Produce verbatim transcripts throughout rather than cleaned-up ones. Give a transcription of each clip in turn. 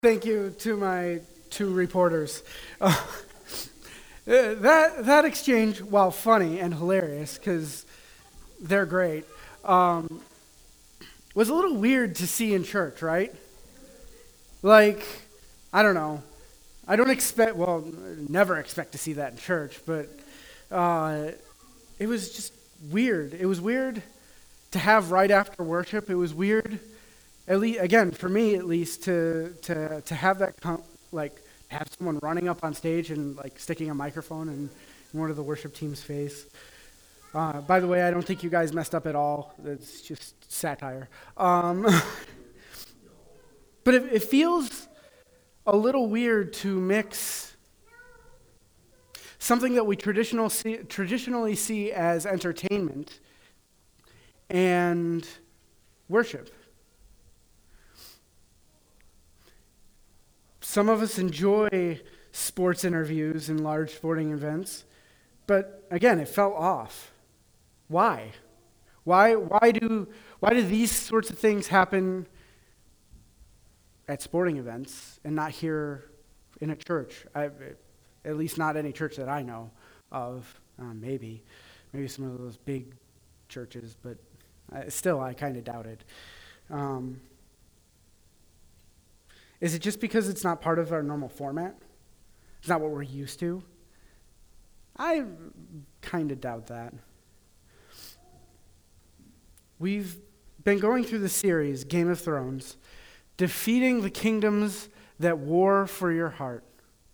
Thank you to my two reporters. Uh, that that exchange, while funny and hilarious, because they're great, um, was a little weird to see in church, right? Like, I don't know. I don't expect, well, never expect to see that in church, but uh, it was just weird. It was weird to have right after worship. It was weird, at least again for me at least, to to to have that com- like have someone running up on stage and like sticking a microphone in, in one of the worship team's face. Uh, by the way, I don't think you guys messed up at all. It's just satire. Um, but it, it feels a little weird to mix something that we traditional see, traditionally see as entertainment and worship. Some of us enjoy sports interviews and large sporting events, but again, it fell off. Why? Why why do why do these sorts of things happen at sporting events and not here in a church? I, at least not any church that I know of. Uh, maybe, maybe some of those big churches, but I, still, I kind of doubt it. Um, is it just because it's not part of our normal format? It's not what we're used to? I kind of doubt that. We've been going through the series, Game of Thrones, defeating the kingdoms that war for your heart.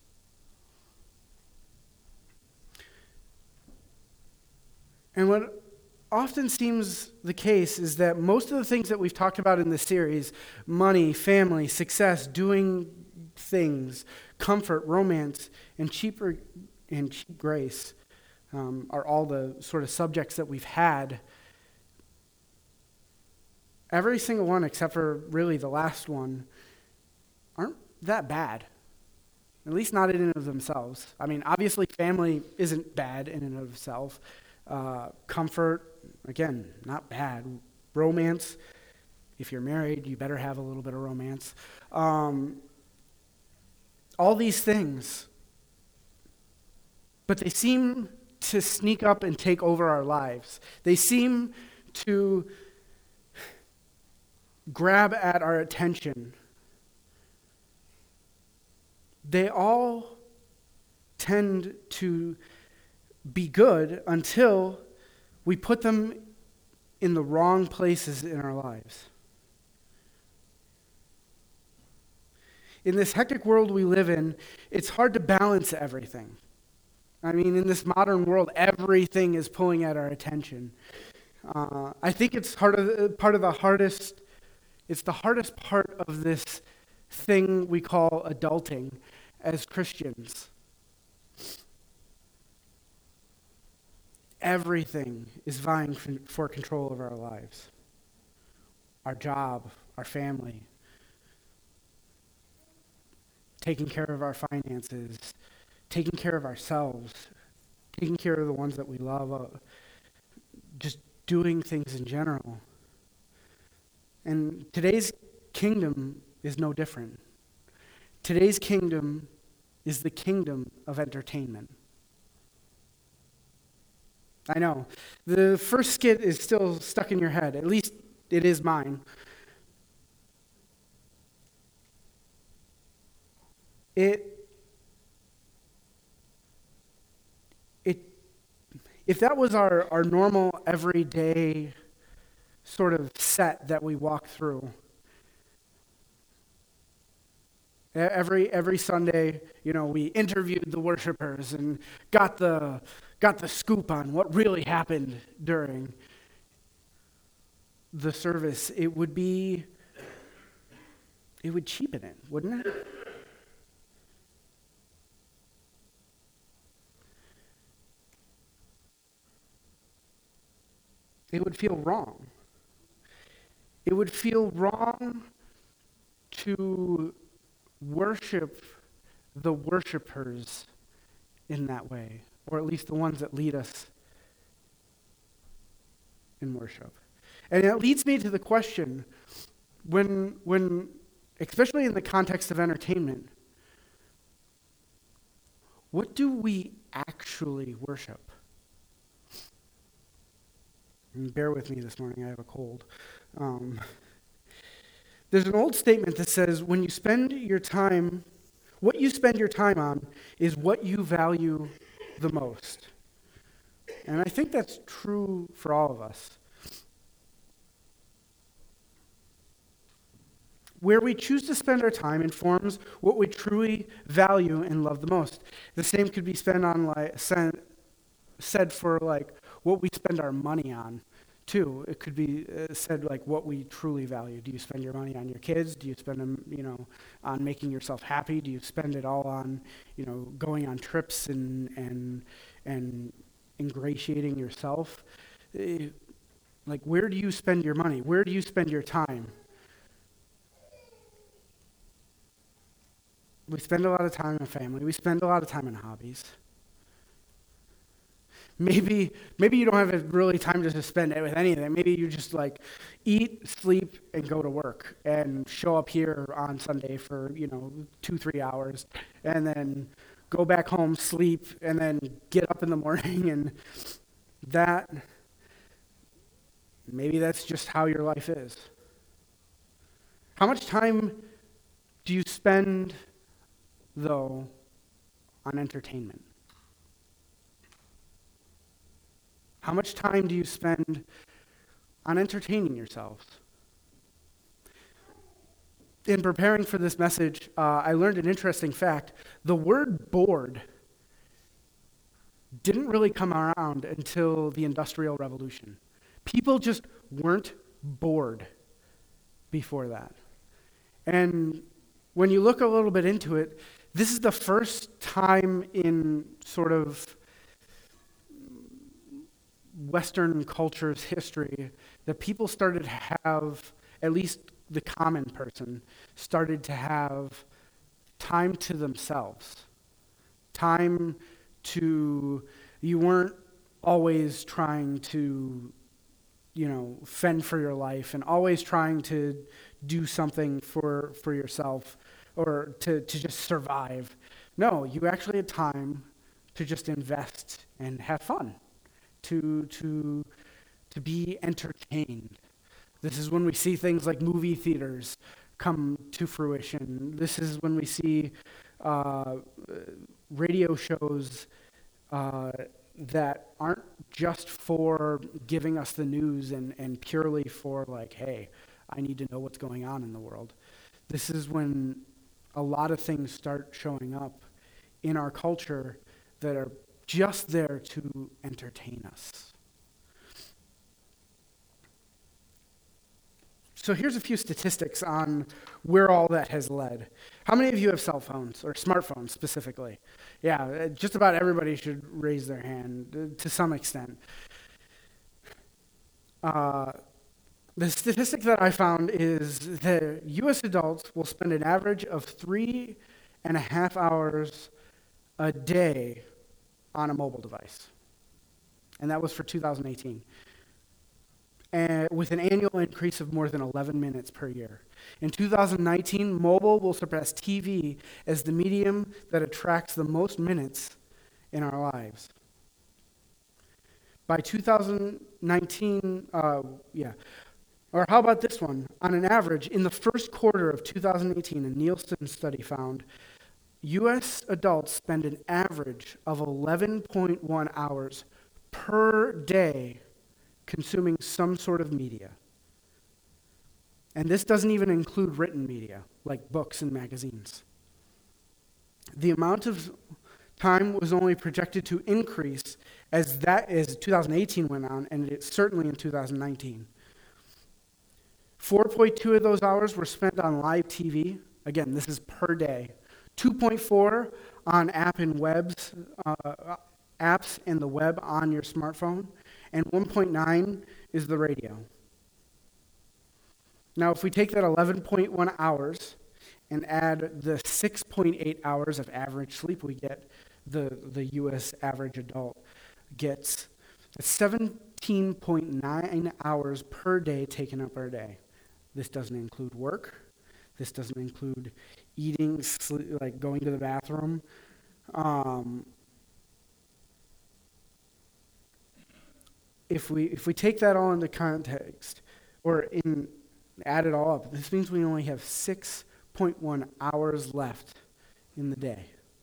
And what often seems the case is that most of the things that we've talked about in this series, money, family, success, doing things, comfort, romance, and cheaper and cheap grace, um, are all the sort of subjects that we've had. Every single one, except for really the last one, aren't that bad. At least not in and of themselves. I mean, obviously family isn't bad in and of itself. Uh, comfort, again, not bad. Romance, if you're married, you better have a little bit of romance. Um, all these things. But they seem to sneak up and take over our lives. They seem to grab at our attention. They all tend to be good until we put them in the wrong places in our lives. In this hectic world we live in, it's hard to balance everything. I mean, in this modern world, everything is pulling at our attention. Uh, I think it's part of the, part of the hardest. It's the hardest part of this thing we call adulting as Christians. Everything is vying for control of our lives. Our job, our family, taking care of our finances, taking care of ourselves, taking care of the ones that we love, uh, just doing things in general. And today's kingdom is no different. Today's kingdom is the kingdom of entertainment. I know. The first skit is still stuck in your head. At least it is mine. It, it, if that was our, our normal, everyday sort of set that we walk through, Every every Sunday, you know, we interviewed the worshipers and got the got the scoop on what really happened during the service. It would be it would cheapen it, wouldn't it? It would feel wrong. It would feel wrong to worship the worshipers in that way, or at least the ones that lead us in worship. And it leads me to the question, when when especially in the context of entertainment, what do we actually worship? And bear with me this morning, I have a cold. Um, there's an old statement that says, when you spend your time, what you spend your time on is what you value the most. And I think that's true for all of us. Where we choose to spend our time informs what we truly value and love the most. The same could be spent on like said for like what we spend our money on too. It could be uh, said like what we truly value. Do you spend your money on your kids? Do you spend them, you know, on making yourself happy? Do you spend it all on, you know, going on trips and and and ingratiating yourself? Uh, like where do you spend your money? Where do you spend your time? We spend a lot of time in family. We spend a lot of time in hobbies. Maybe maybe you don't have really time to spend it with anything. Maybe you just like eat, sleep, and go to work and show up here on Sunday for, you know, two, three hours and then go back home, sleep, and then get up in the morning, and that, maybe that's just how your life is. How much time do you spend, though, on entertainment? How much time do you spend on entertaining yourselves? In preparing for this message, uh, I learned an interesting fact. The word bored didn't really come around until the Industrial Revolution. People just weren't bored before that. And when you look a little bit into it, this is the first time in sort of Western culture's history that people started to have, at least the common person, started to have time to themselves. Time to, you weren't always trying to, you know, fend for your life and always trying to do something for, for yourself or to, to just survive. No, you actually had time to just invest and have fun. To, to, to be entertained. This is when we see things like movie theaters come to fruition. This is when we see uh, radio shows uh, that aren't just for giving us the news and, and purely for like, hey, I need to know what's going on in the world. This is when a lot of things start showing up in our culture that are just there to entertain us. So here's a few statistics on where all that has led. How many of you have cell phones, or smartphones specifically? Yeah, just about everybody should raise their hand to some extent. Uh, the statistic that I found is that U S adults will spend an average of three and a half hours a day on a mobile device. And that was for two thousand eighteen. And with an annual increase of more than eleven minutes per year. In two thousand nineteen, mobile will surpass T V as the medium that attracts the most minutes in our lives. By two thousand nineteen, uh, yeah. Or how about this one? On an average, in the first quarter of two thousand eighteen, a Nielsen study found U S adults spend an average of eleven point one hours per day consuming some sort of media. And this doesn't even include written media, like books and magazines. The amount of time was only projected to increase as that as two thousand eighteen went on, and it's certainly in two thousand nineteen. four point two of those hours were spent on live T V. Again, this is per day. two point four on app and webs, uh, apps and the web on your smartphone, and one point nine is the radio. Now, if we take that eleven point one hours and add the six point eight hours of average sleep we get, the, the U S average adult gets, that's seventeen point nine hours per day taken up per day. This doesn't include work. This doesn't include eating, sleep, like going to the bathroom. Um, if we if we take that all into context, or in add it all up, this means we only have six point one hours left in the day.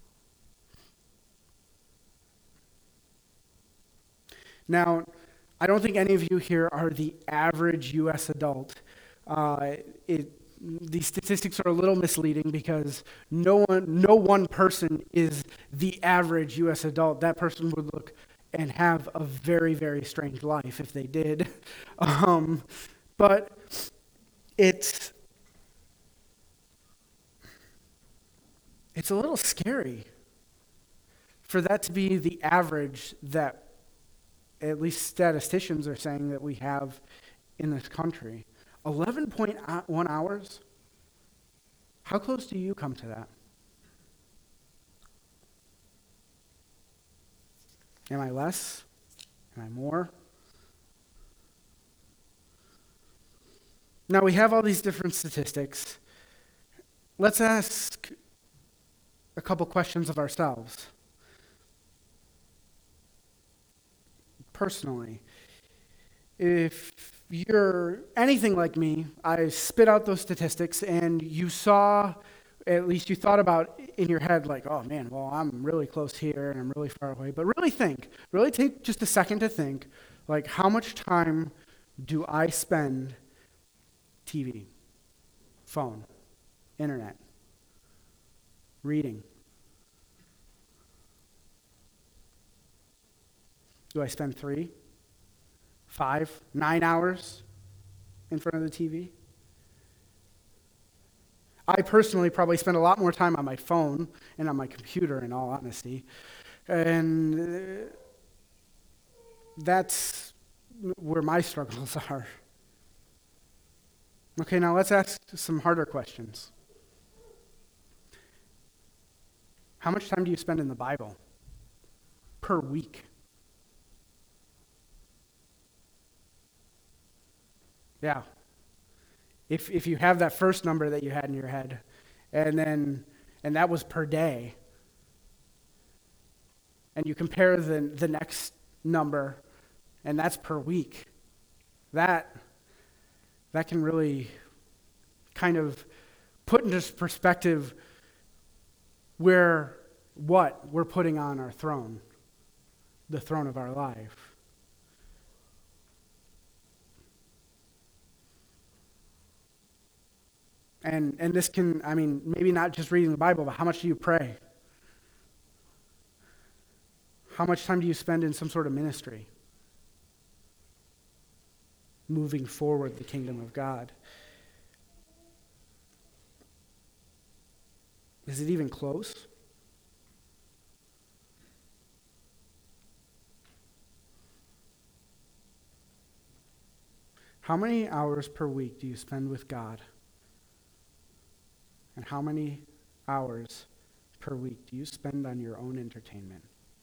Now, I don't think any of you here are the average U S adult. Uh, it, these statistics are a little misleading because no one, no one person is the average U S adult. That person would look and have a very, very strange life if they did. Um, but it's it's a little scary for that to be the average that at least statisticians are saying that we have in this country. eleven point one hours? How close do you come to that? Am I less? Am I more? Now we have all these different statistics. Let's ask a couple questions of ourselves. Personally, if you're anything like me, I spit out those statistics and you saw, at least you thought about in your head like, oh man, well, I'm really close here and I'm really far away. But really think, really take just a second to think, like how much time do I spend T V, phone, internet, reading? Do I spend three, five, nine hours in front of the T V? I personally probably spend a lot more time on my phone and on my computer, in all honesty. And uh, that's where my struggles are. Okay, now let's ask some harder questions. How much time do you spend in the Bible per week? Yeah. If if you have that first number that you had in your head, and then and that was per day, and you compare the the next number, and that's per week, that that can really kind of put into perspective where what we're putting on our throne, the throne of our life. And and this can, I mean, maybe not just reading the Bible, but how much do you pray? How much time do you spend in some sort of ministry? Moving forward the kingdom of God. Is it even close? How many hours per week do you spend with God? And how many hours per week do you spend on your own entertainment?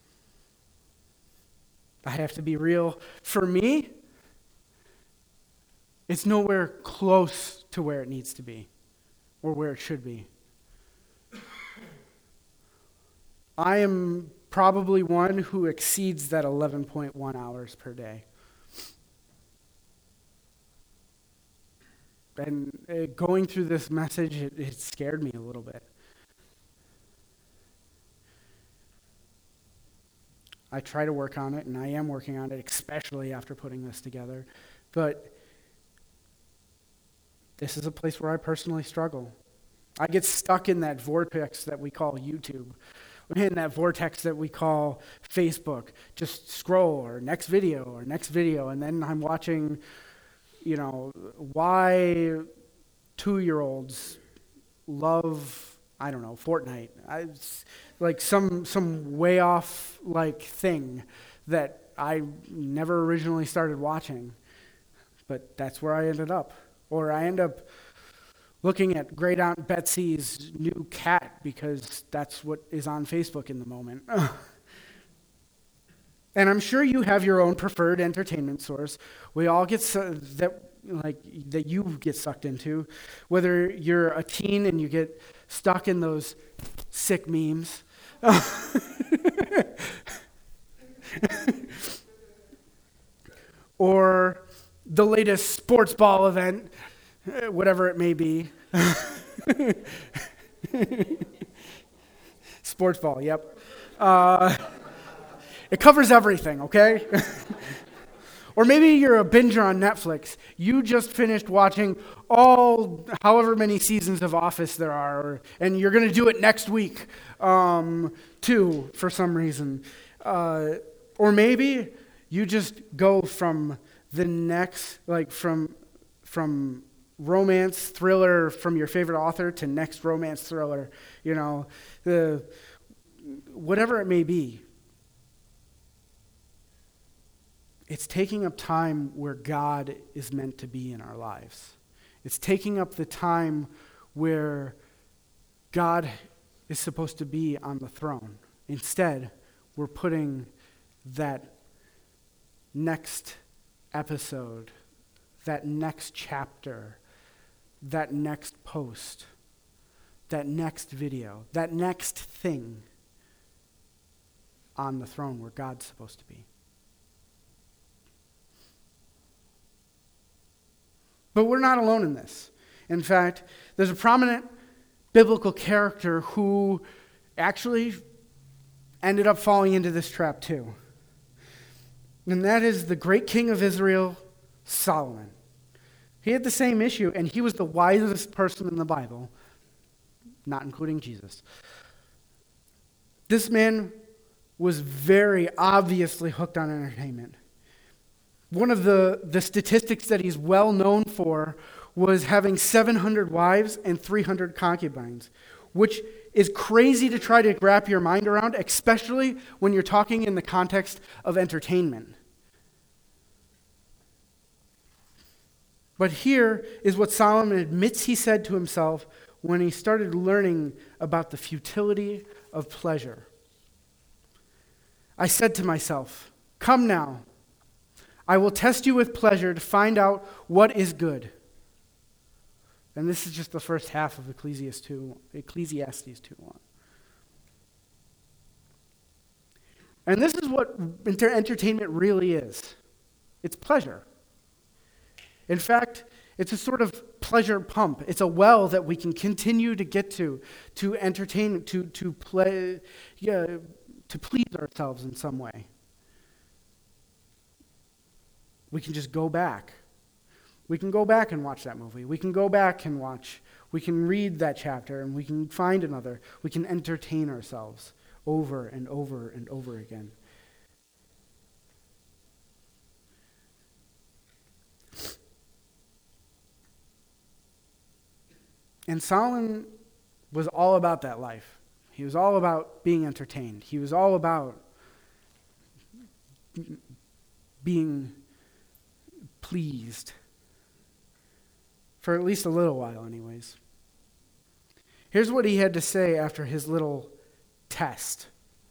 I have to be real. For me, it's nowhere close to where it needs to be or where it should be. I am probably one who exceeds that eleven point one hours per day. And uh, going through this message, it, it scared me a little bit. I try to work on it, and I am working on it, especially after putting this together. But this is a place where I personally struggle. I get stuck in that vortex that we call YouTube, in that vortex that we call Facebook. Just scroll, or next video, or next video, and then I'm watching, you know, why two-year-olds love, I don't know, Fortnite. I, it's like some some way off like thing that I never originally started watching, but that's where I ended up. Or I end up looking at Great Aunt Betsy's new cat because that's what is on Facebook in the moment. And I'm sure you have your own preferred entertainment source. We all get so, that like that you get sucked into, whether you're a teen and you get stuck in those sick memes, or the latest sports ball event, whatever it may be. Sports ball, yep. Uh, it covers everything, okay? Or maybe you're a binger on Netflix. You just finished watching all, however many seasons of Office there are, and you're going to do it next week, um, too, for some reason. Uh, or maybe you just go from the next, like from from romance thriller from your favorite author to next romance thriller, you know, the whatever it may be. It's taking up time where God is meant to be in our lives. It's taking up the time where God is supposed to be on the throne. Instead, we're putting that next episode, that next chapter, that next post, that next video, that next thing on the throne where God's supposed to be. But we're not alone in this. In fact, there's a prominent biblical character who actually ended up falling into this trap too. And that is the great king of Israel, Solomon. He had the same issue, and he was the wisest person in the Bible, not including Jesus. This man was very obviously hooked on entertainment. One of the, the statistics that he's well known for was having seven hundred wives and three hundred concubines, which is crazy to try to wrap your mind around, especially when you're talking in the context of entertainment. But here is what Solomon admits he said to himself when he started learning about the futility of pleasure. I said to myself, "Come now, I will test you with pleasure to find out what is good." And this is just the first half of Ecclesiastes two, Ecclesiastes two one. And this is what entertainment really is. It's pleasure. In fact, it's a sort of pleasure pump. It's a well that we can continue to get to, to entertain, to to play, yeah, to please ourselves in some way. We can just go back. We can go back and watch that movie. We can go back and watch. We can read that chapter and we can find another. We can entertain ourselves over and over and over again. And Solomon was all about that life. He was all about being entertained. He was all about being pleased. For at least a little while, anyways. Here's what he had to say after his little test.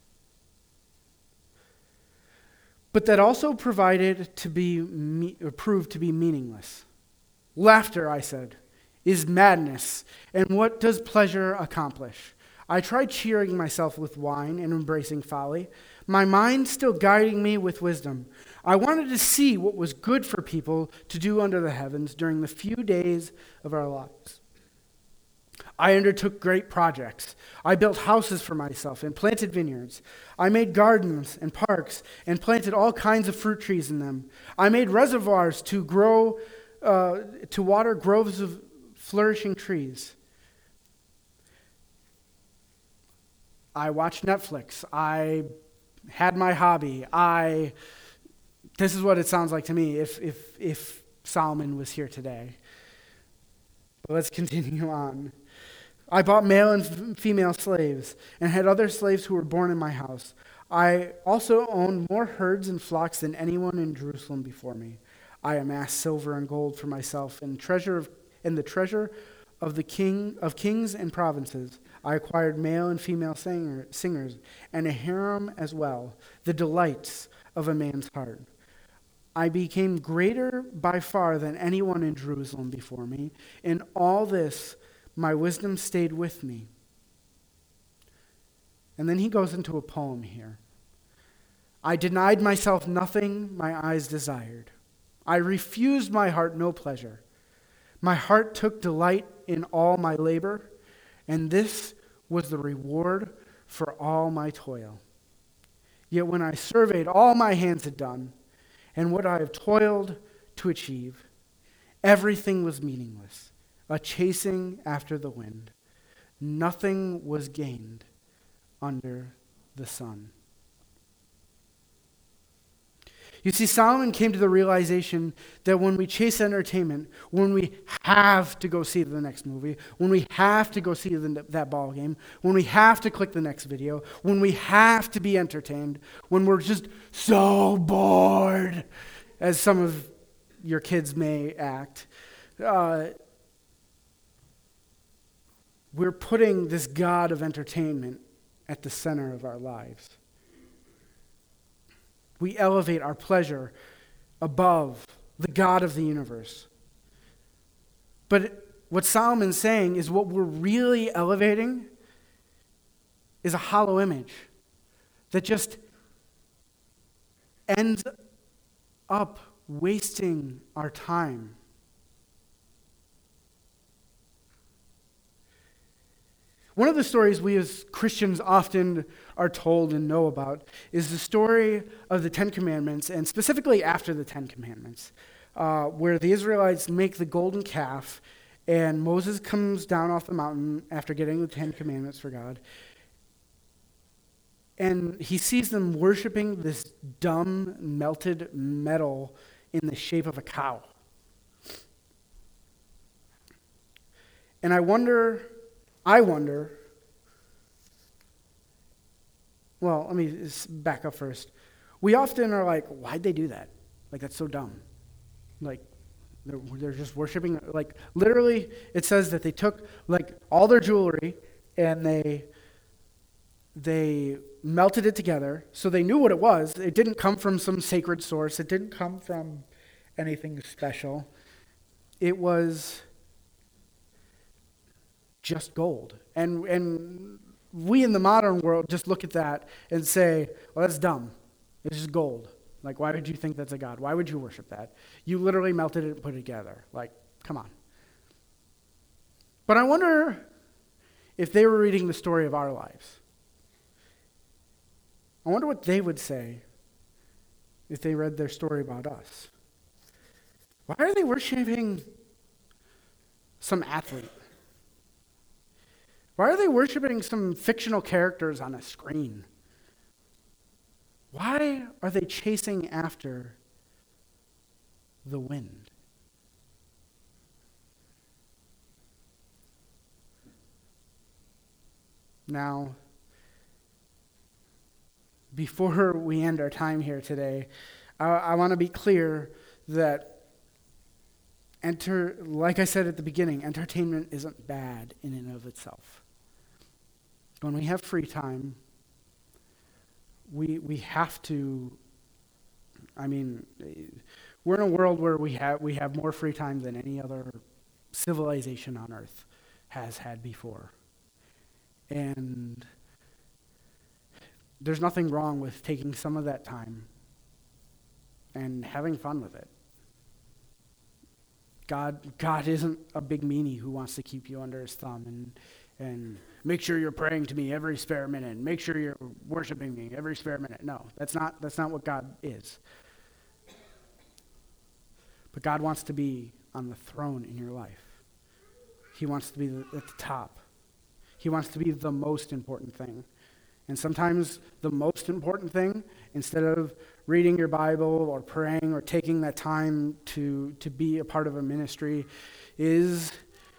But that also provided to be me- or proved to be meaningless. Laughter, I said, is madness, and what does pleasure accomplish? I tried cheering myself with wine and embracing folly, my mind still guiding me with wisdom. I wanted to see what was good for people to do under the heavens during the few days of our lives. I undertook great projects. I built houses for myself and planted vineyards. I made gardens and parks and planted all kinds of fruit trees in them. I made reservoirs to grow, uh, to water groves of flourishing trees. I watched Netflix. I had my hobby. I, this is what it sounds like to me if if if Solomon was here today. But let's continue on. I bought male and f- female slaves and had other slaves who were born in my house. I also owned more herds and flocks than anyone in Jerusalem before me. I amassed silver and gold for myself and treasure of, and the treasure of the king of kings and provinces. I acquired male and female singer, singers and a harem as well, the delights of a man's heart. I became greater by far than anyone in Jerusalem before me. In all this, my wisdom stayed with me. And then he goes into a poem here. I denied myself nothing my eyes desired. I refused my heart no pleasure. My heart took delight in all my labor, and this was the reward for all my toil. Yet when I surveyed all my hands had done, and what I have toiled to achieve, everything was meaningless, a chasing after the wind. Nothing was gained under the sun. You see, Solomon came to the realization that when we chase entertainment, when we have to go see the next movie, when we have to go see the, that ball game, when we have to click the next video, when we have to be entertained, when we're just so bored, as some of your kids may act, uh, we're putting this God of entertainment at the center of our lives. We elevate our pleasure above the God of the universe. But what Solomon's saying is what we're really elevating is a hollow image that just ends up wasting our time. One of the stories we as Christians often are told and know about is the story of the Ten Commandments, and specifically after the Ten Commandments, uh, where the Israelites make the golden calf, and Moses comes down off the mountain after getting the Ten Commandments for God, and he sees them worshiping this dumb, melted metal in the shape of a cow. And I wonder... I wonder, well, let me back up first. We often are like, why'd they do that? Like, that's so dumb. Like, they're, they're just worshiping, like, literally, it says that they took, like, all their jewelry and they, they melted it together, so they knew what it was. It didn't come from some sacred source. It didn't come from anything special. It was just gold. And and we in the modern world just look at that and say, well, that's dumb. It's just gold. Like, why did you think that's a god? Why would you worship that? You literally melted it and put it together. Like, come on. But I wonder if they were reading the story of our lives. I wonder what they would say if they read their story about us. Why are they worshiping some athlete? Why are they worshiping some fictional characters on a screen? Why are they chasing after the wind? Now, before we end our time here today, I, I want to be clear that enter, like I said at the beginning, entertainment isn't bad in and of itself. When we have free time, we we have to, I mean, we're in a world where we have we have more free time than any other civilization on earth has had before. And there's nothing wrong with taking some of that time and having fun with it. God God isn't a big meanie who wants to keep you under his thumb and and make sure you're praying to me every spare minute, and make sure you're worshiping me every spare minute. No, that's not that's not what God is. But God wants to be on the throne in your life. He wants to be at the top. He wants to be the most important thing. And sometimes the most important thing, instead of reading your Bible or praying or taking that time to, to be a part of a ministry, is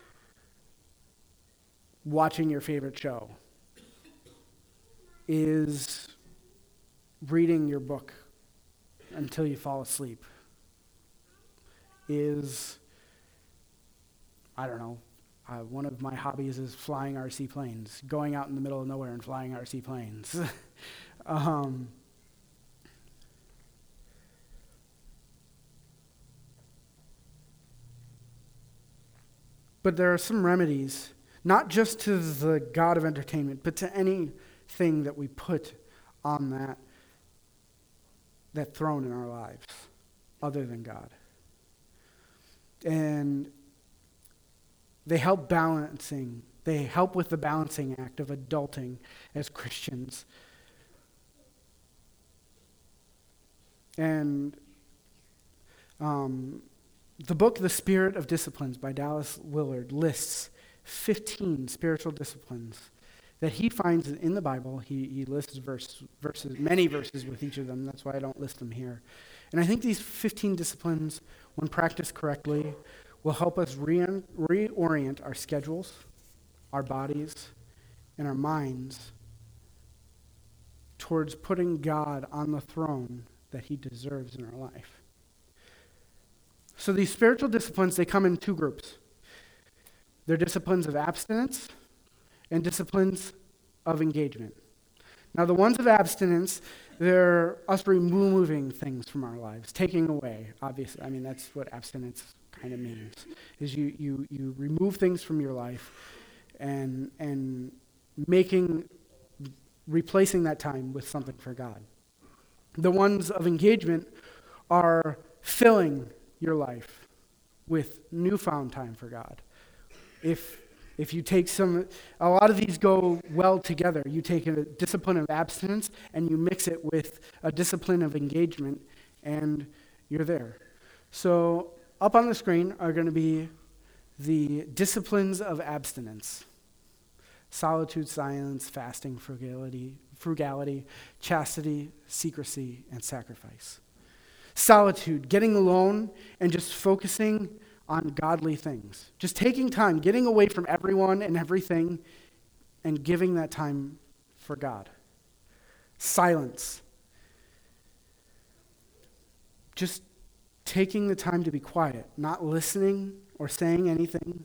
watching your favorite show, is reading your book until you fall asleep, is, I don't know, uh, one of my hobbies is flying R C planes, going out in the middle of nowhere and flying R C planes. um, But there are some remedies, not just to the God of entertainment, but to anything that we put on that, that throne in our lives other than God. And they help balancing. They help with the balancing act of adulting as Christians. And um, the book, The Spirit of Disciplines by Dallas Willard, lists fifteen spiritual disciplines that he finds in the Bible. He, he lists verse, verses, many verses with each of them. That's why I don't list them here. And I think these fifteen disciplines, when practiced correctly, will help us re- reorient our schedules, our bodies, and our minds towards putting God on the throne that he deserves in our life. So these spiritual disciplines, they come in two groups. They're disciplines of abstinence and disciplines of engagement. Now, the ones of abstinence, they're us removing things from our lives, taking away, obviously. I mean, that's what abstinence kind of means, is you you you remove things from your life and and making, replacing that time with something for God. The ones of engagement are filling your life with newfound time for God. If if you take some, a lot of these go well together. You take a discipline of abstinence and you mix it with a discipline of engagement, and you're there. So up on the screen are going to be the disciplines of abstinence: solitude, silence, fasting, frugality, frugality, chastity, secrecy, and sacrifice. Solitude, getting alone and just focusing on godly things. Just taking time, getting away from everyone and everything, and giving that time for God. Silence. Just taking the time to be quiet, not listening or saying anything,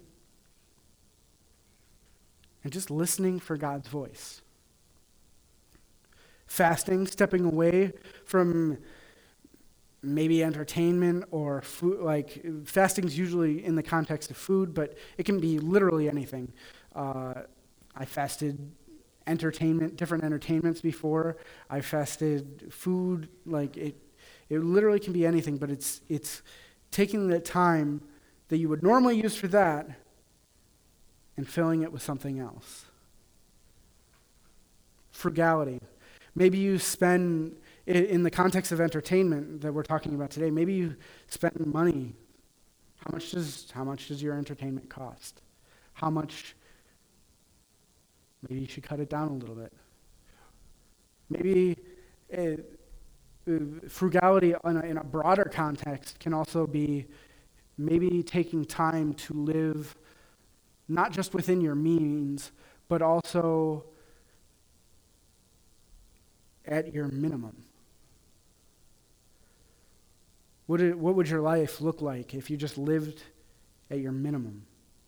and just listening for God's voice. Fasting, stepping away from maybe entertainment or food. Like, fasting's usually in the context of food, but it can be literally anything. Uh, I fasted entertainment, different entertainments before. I fasted food. Like, it, it literally can be anything, but it's it's taking the time that you would normally use for that and filling it with something else. Frugality. Maybe you spend, in the context of entertainment that we're talking about today, maybe you spend money. How much does how much does your entertainment cost? How much? Maybe you should cut it down a little bit. Maybe it, frugality in a, in a broader context can also be maybe taking time to live not just within your means, but also at your minimum. What, it, what would your life look like if you just lived at your minimum?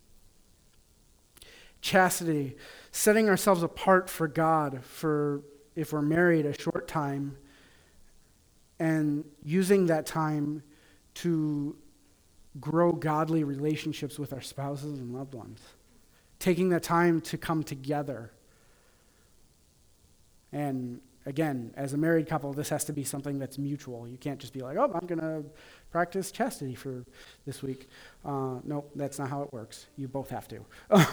Chastity, setting ourselves apart for God for, if we're married, a short time, and using that time to grow godly relationships with our spouses and loved ones. Taking that time to come together. And again, as a married couple, this has to be something that's mutual. You can't just be like, oh, I'm going to practice chastity for this week. Uh, no, that's not how it works. You both have to.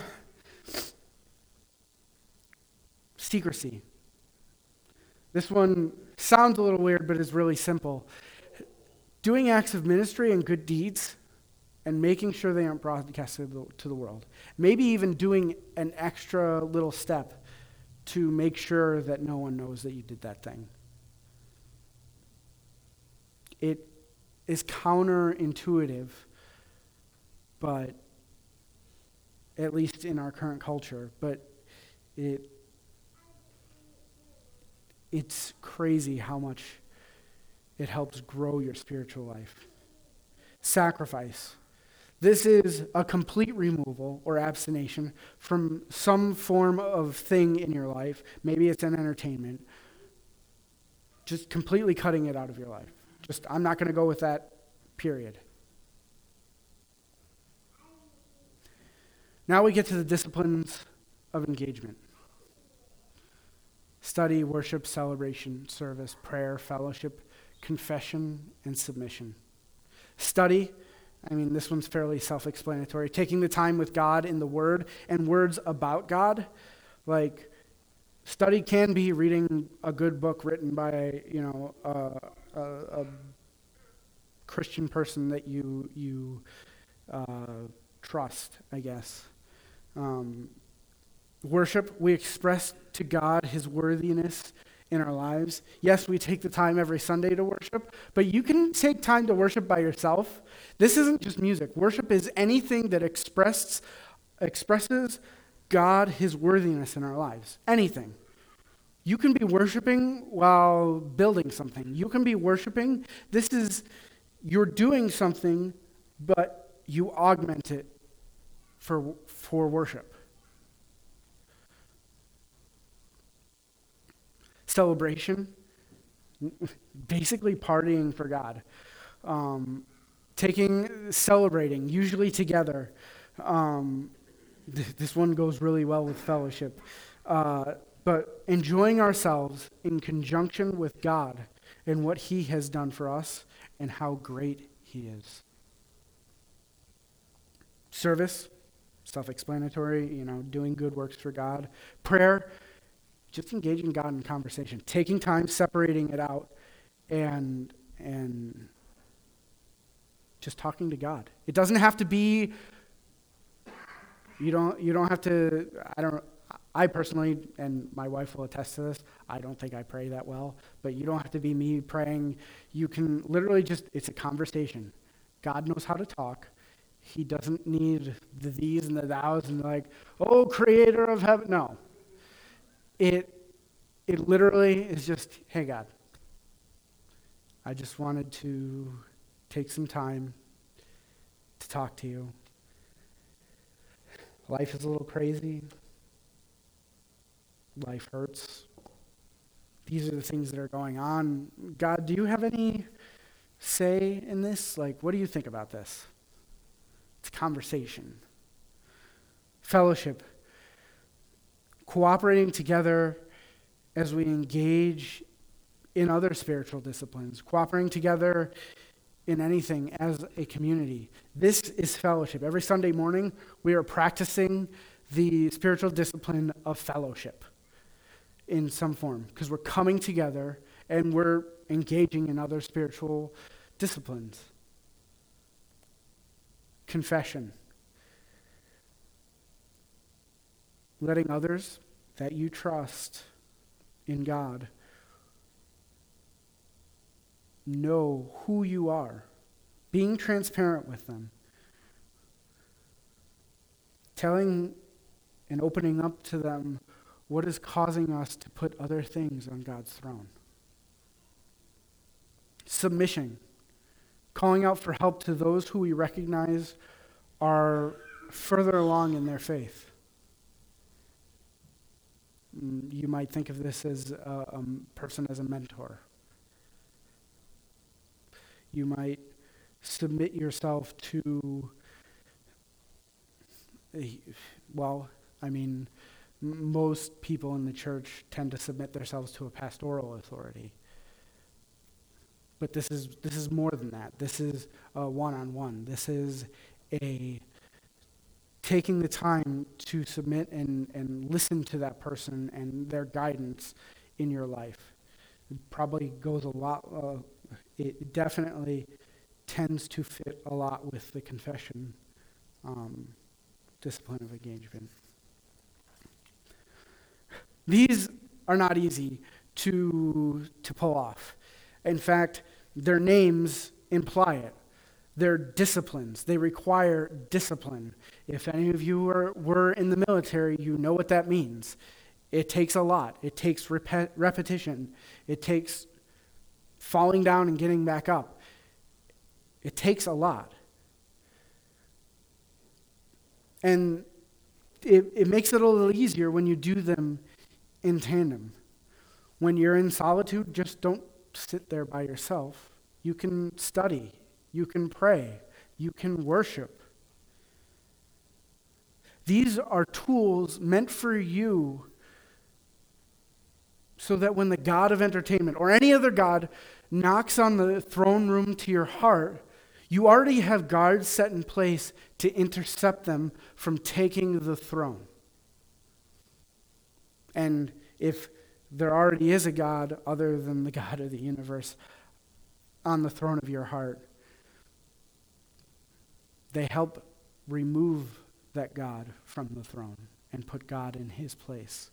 Secrecy. This one sounds a little weird, but is really simple. Doing acts of ministry and good deeds and making sure they aren't broadcasted to the world. Maybe even doing an extra little step to make sure that no one knows that you did that thing. It is counterintuitive, but at least in our current culture, but it it's crazy how much it helps grow your spiritual life. Sacrifice. This is a complete removal or abstination from some form of thing in your life. Maybe it's an entertainment. Just completely cutting it out of your life. Just, I'm not going to go with that, period. Now we get to the disciplines of engagement. Study, worship, celebration, service, prayer, fellowship, confession, and submission. Study, I mean, this one's fairly self-explanatory. Taking the time with God in the Word and words about God. Like, study can be reading a good book written by, you know, a, a, a Christian person that you you uh, trust, I guess. Um, worship, we express to God his worthiness in our lives. Yes, we take the time every Sunday to worship, but you can take time to worship by yourself. This isn't just music. Worship is anything that express, expresses God, his worthiness in our lives. Anything. You can be worshiping while building something. You can be worshiping. This is, you're doing something, but you augment it for, for worship. Celebration, basically partying for God. Um, taking, celebrating, usually together. Um, th- this one goes really well with fellowship. Uh, but enjoying ourselves in conjunction with God and what he has done for us and how great he is. Service, self-explanatory, you know, doing good works for God. Prayer, just engaging God in conversation, taking time, separating it out, and and just talking to God. It doesn't have to be. You don't. You don't have to. I don't. I personally, and my wife will attest to this. I don't think I pray that well, but you don't have to be me praying. You can literally just. It's a conversation. God knows how to talk. He doesn't need the these and the thous and like, oh, creator of heaven. No. It it literally is just, hey, God, I just wanted to take some time to talk to you. Life is a little crazy. Life hurts. These are the things that are going on. God, do you have any say in this? Like, what do you think about this? It's conversation. Fellowship. Cooperating together as we engage in other spiritual disciplines, cooperating together in anything as a community. This is fellowship. Every Sunday morning, we are practicing the spiritual discipline of fellowship in some form because we're coming together and we're engaging in other spiritual disciplines. Confession. Letting others that you trust in God know who you are. Being transparent with them. Telling and opening up to them what is causing us to put other things on God's throne. Submission. Calling out for help to those who we recognize are further along in their faith. You might think of this as a, a person as a mentor. You might submit yourself to, well, I mean, most people in the church tend to submit themselves to a pastoral authority. But this is this is more than that. This is a one-on-one. This is a taking the time to submit and, and listen to that person and their guidance in your life. It probably goes a lot, uh, it definitely tends to fit a lot with the confession um, discipline of engagement. These are not easy to, to pull off. In fact, their names imply it. They're disciplines. They require discipline. If any of you are, were in the military, you know what that means. It takes a lot. It takes rep- repetition. It takes falling down and getting back up. It takes a lot. And it, it makes it a little easier when you do them in tandem. When you're in solitude, just don't sit there by yourself. You can study. You can pray. You can worship. These are tools meant for you so that when the God of entertainment or any other God knocks on the throne room to your heart, you already have guards set in place to intercept them from taking the throne. And if there already is a God other than the God of the universe on the throne of your heart, they help remove that God from the throne and put God in his place.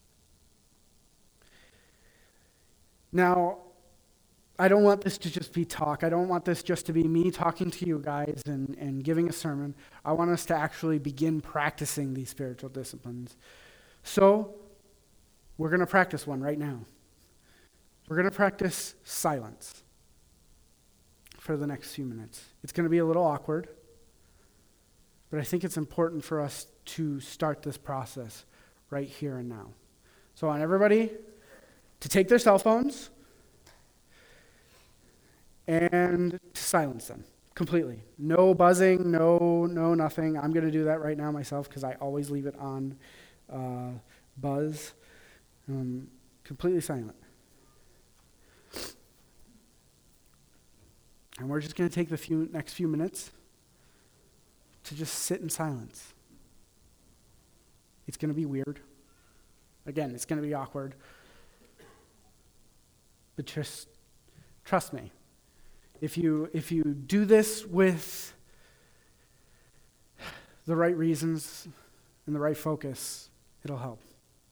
Now, I don't want this to just be talk. I don't want this just to be me talking to you guys and, and giving a sermon. I want us to actually begin practicing these spiritual disciplines. So, we're going to practice one right now. We're going to practice silence for the next few minutes. It's going to be a little awkward, but I think it's important for us to start this process right here and now. So I want everybody to take their cell phones and to silence them completely. No buzzing, no no nothing. I'm going to do that right now myself because I always leave it on uh, buzz. Um, completely silent. And we're just going to take the few next few minutes to just sit in silence. It's going to be weird. Again, it's going to be awkward. But just trust me. If you if you do this with the right reasons and the right focus, it'll help.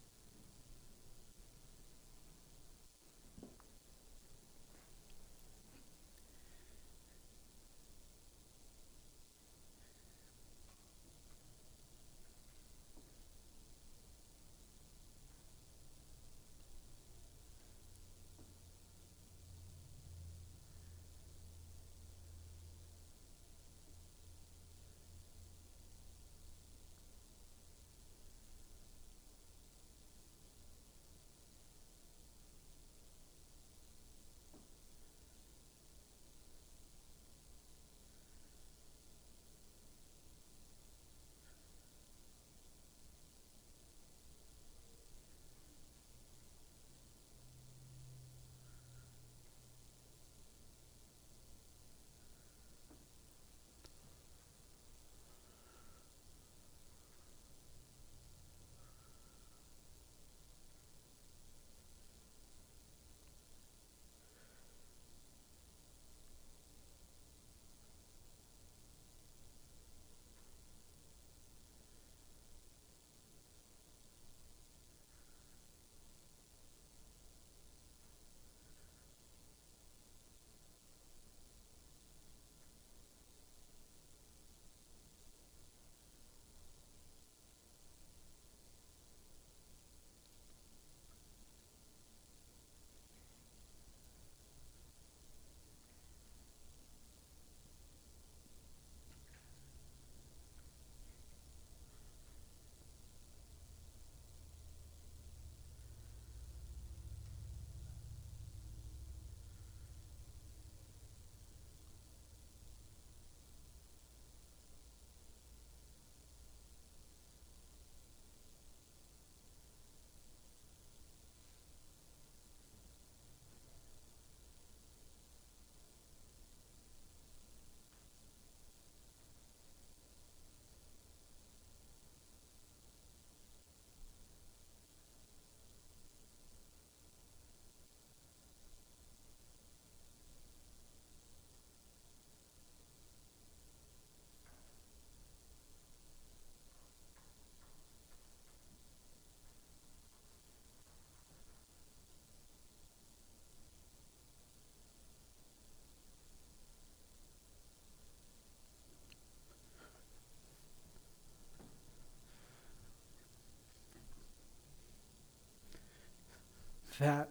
That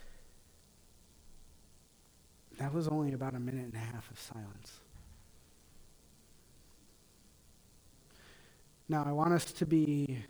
that was only about a minute and a half of silence. Now, I want us to be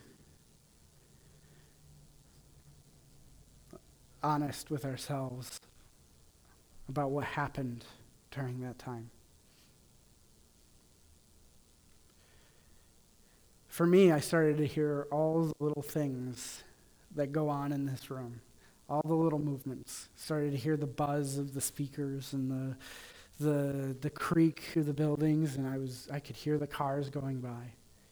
honest with ourselves about what happened during that time. for me, I started to hear all the little things that go on in this room, all the little movements. Started to hear the buzz of the speakers and the the the creak of the buildings, and I was I could hear the cars going by.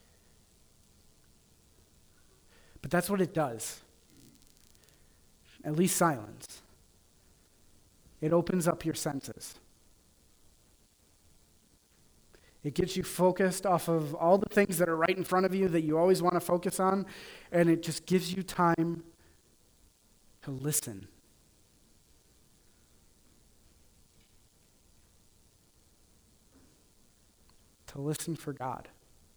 But that's what it does. At least silence. It opens up your senses. It gets you focused off of all the things that are right in front of you that you always want to focus on, and it just gives you time to listen. To listen for God.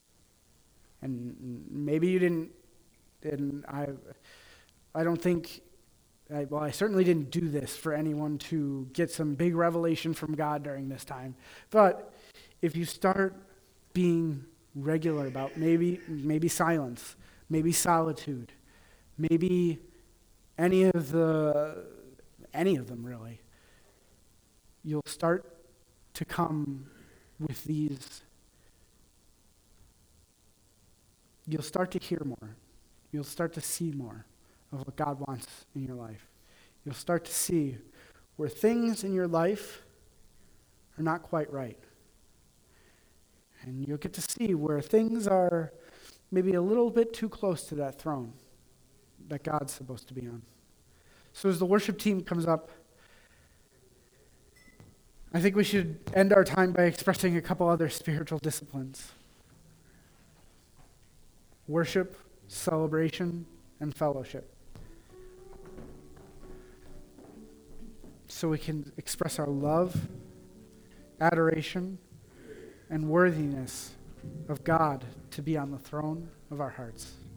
And maybe you didn't, and I I don't think, I, well, I certainly didn't do this for anyone to get some big revelation from God during this time. But if you start being regular about maybe maybe silence, maybe solitude, maybe any of the any of them really, you'll start to come with these. You'll start to hear more. You'll start to see more of what God wants in your life. You'll start to see where things in your life are not quite right. And you'll get to see where things are maybe a little bit too close to that throne that God's supposed to be on. So as the worship team comes up, I think we should end our time by expressing a couple other spiritual disciplines. Worship, celebration, and fellowship. So we can express our love, adoration, and worthiness of God to be on the throne of our hearts.